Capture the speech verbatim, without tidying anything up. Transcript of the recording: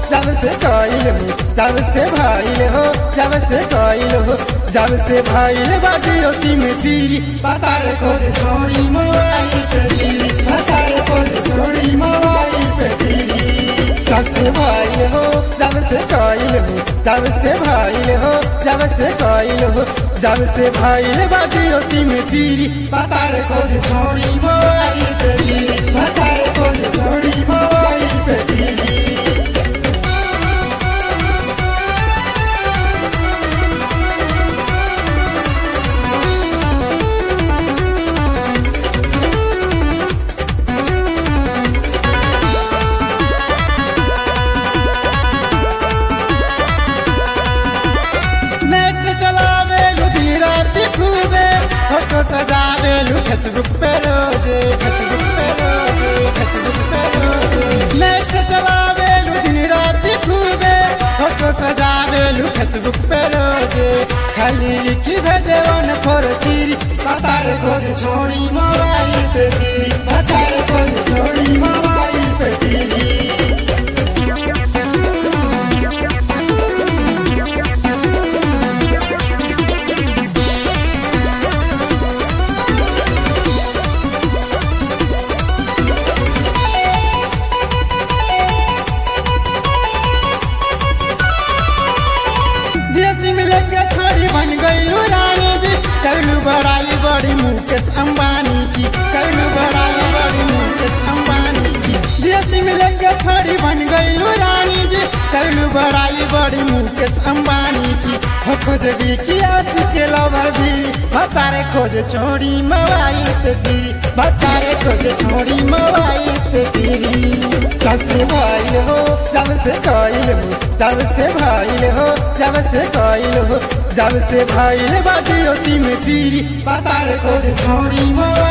जब से कइल हो जब से भइल हो जब से कइल हो जब से भइल बाजियो सिम पीरी पता रे खोज छोड़ी मोबाइल पे पीरी पता रे खोज छोड़ी मोबाइल पे पीरी जब से भइल हो जब से कइल हो जब से भइल हो जब से कइल हो जब से भइल बाजियो सिम पीरी पता रे खोज छोड़ी मोबाइल पे पीरी पता रे खोज छोड़ी मोबाइल पे पीरी फोटो सजावेलू फेसबुक पे रोजे फेसबुक पे रोजे फेसबुक पे रोजे नेट चलावेलू दिन रात खूबे फोटो सजावेलू फेसबुक पे रोजे खाली लिखी भेजे वन फोर तीरी पता रे खोज छोड़ी मोबाइल पे पीरी पता रे खोज छोड़ी मोबाइल पे पीरी बन गईलू रानी जी करलू बड़ाई बड़ी मुकेश अंबानी की करलू बड़ाई बड़ी मुकेश अंबानी की जैसी मिलेंगे छोड़ी बन गईलू रानी जी करलू बड़ाई बड़ी मुकेश अंबानी की हो खोज भी किया के लवर भी बतारे खोज छोड़ी मोबाइल पे पीरी बतारे खोज छोड़ी मोबाइल पे पीरी जब से भइल हो जब से कइल हो जब से भइल हो जब से कइल हो जब से भइल बाजियो सिम पीरी पता रे खोज छोड़ी मोबाइल